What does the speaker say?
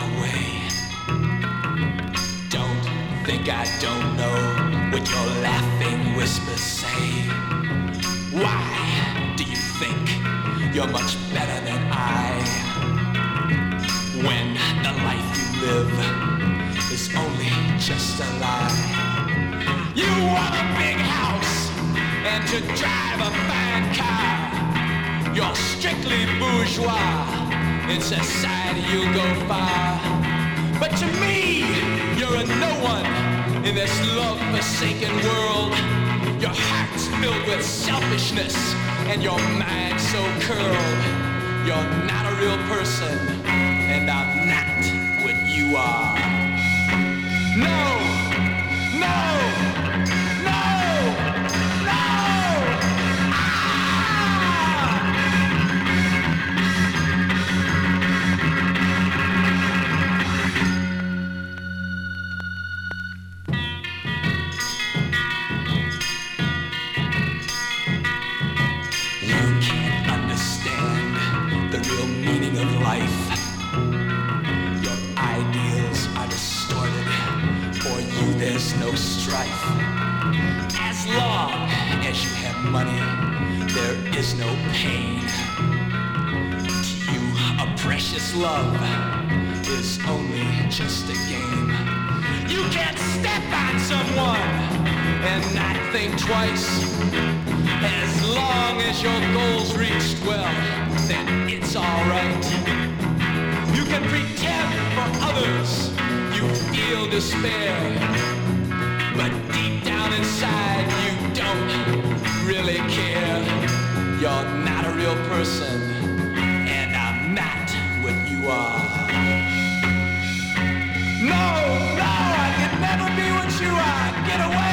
away. Don't think I don't know what your laughing whispers say. Why do you think you're much better than I? When the life you live is only just a lie. You want a big house and to drive a fine car. You're strictly bourgeois. In society you'll go far. But to me, you're a no one in this love-forsaken world. Your heart's filled with selfishness and your mind so curled. You're not a real person, and I'm not what you are. No! No! No! No! Life. Your ideals are distorted. For you there's no strife. As long as you have money, there is no pain. To you, a precious love is only just a game. You can't step on someone and not think twice. As long as your goal's reached, well, then it's alright. You can pretend for others you feel despair, but deep down inside you don't really care. You're not a real person, and I'm not what you are. No, no, I can never be what you are. Get away!